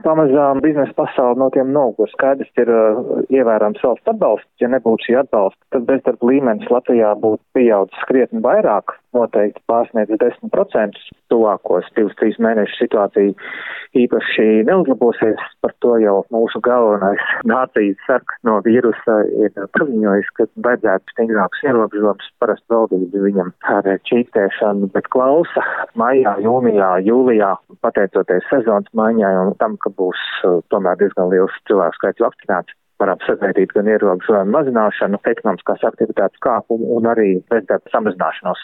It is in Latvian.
Pamazām biznesa pasauli no tiem nogur. Skaidrs ir ievērams valsts atbalsts. Ja nebūtu šī atbalsta, tad bezdarba līmenis Latvijā būtu pieaudzis krietni vairāk, noteikti pārsniedz 10%. Tuvākos 2-3 mēnešu situācija īpaši neuzlabosies. Par to jau mūsu galvenais nācijas sargs no vīrusa ir paziņojis, ka vajadzētu stingrākus ierobežojumus. Parasti valdība viņam ar čīkstēšanu, bet klausa maijā, jūnijā, jūlijā, pateicoties sezonas maiņai un tam, ka būs tomēr diezgan liels cilvēku skaits vakcinēts, varam sagaidīt gan ierobežojumu mazināšanu, ekonomiskās aktivitātes kāpumu un arī bezdarba samazināšanos.